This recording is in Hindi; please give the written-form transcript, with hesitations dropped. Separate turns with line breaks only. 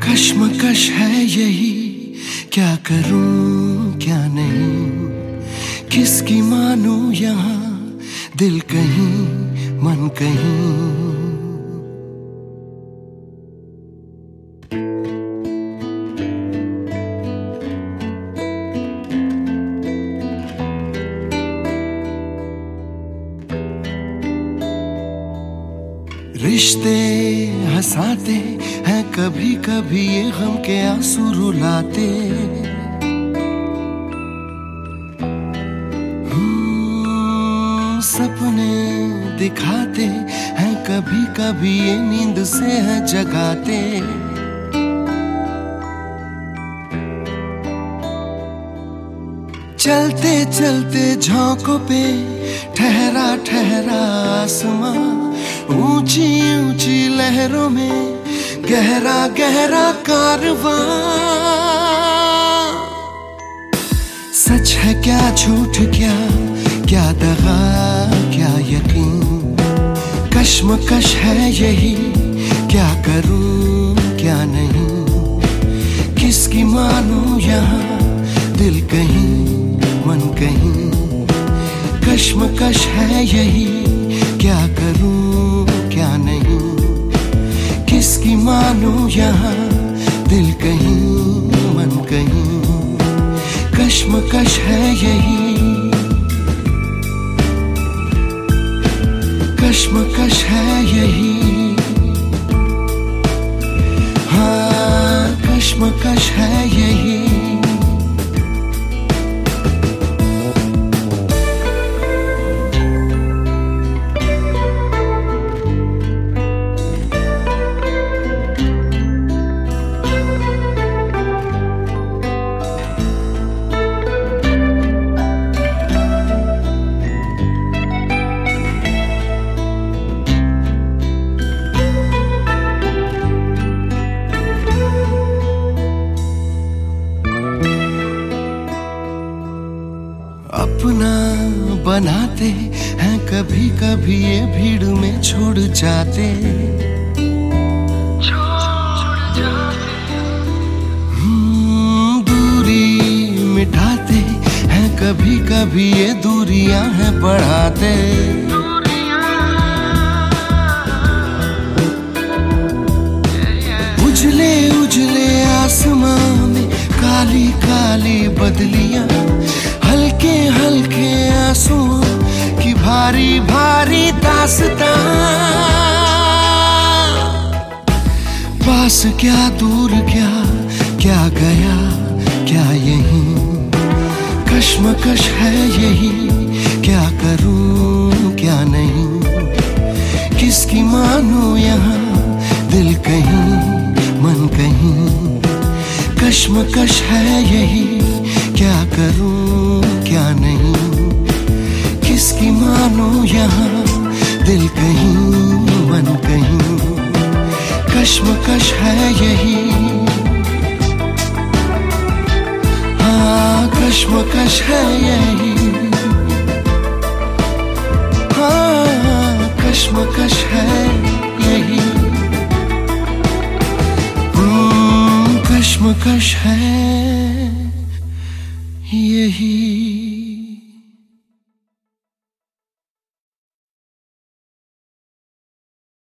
कश्मकश है यही, क्या करूं क्या नहीं, किसकी मानूं यहाँ, दिल कहीं मन कहीं। रिश्ते हंसाते हैं कभी कभी, ये गम के आंसू रुलाते। सपने दिखाते हैं कभी कभी, ये नींद से है जगाते। चलते चलते झोंकों पे ठहरा ठहरा आसमां, ऊंची ऊंची लहरों में गहरा गहरा कारवां। सच है क्या झूठ क्या, क्या दगा क्या यकीन, कश्मकश है यही, क्या करूं क्या नहीं, किसकी मानूं यहाँ, दिल कहीं मन कहीं। कश्मकश है यही, क्या करूं क्या नहीं, किसकी मानूं यहाँ, दिल कहीं मन कहीं। कश्मकश है यही, कश्मकश है यही, हाँ कश्मकश है यही। अपना बनाते हैं कभी कभी, ये भीड़ में छोड़ जाते। दूरी मिटाते हैं कभी कभी, ये दूरियां हैं बढ़ाते। उजले उजले आसमां में काली काली बदलियां, हल्के हल्के आंसुओं की भारी भारी दास्तां। पास क्या दूर क्या, क्या गया क्या यहीं, कश्मकश है यही, क्या करूं क्या नहीं, किसकी मानूं यहाँ, दिल कहीं मन कहीं। कश्मकश है यही, क्या करूं क्या नहीं, किसकी मानूं यहाँ, दिल कहीं मन कहीं। कश्मकश है यही, हाँ कश्मकश है यही, हाँ कश्मकश है यही, कश्मकश है।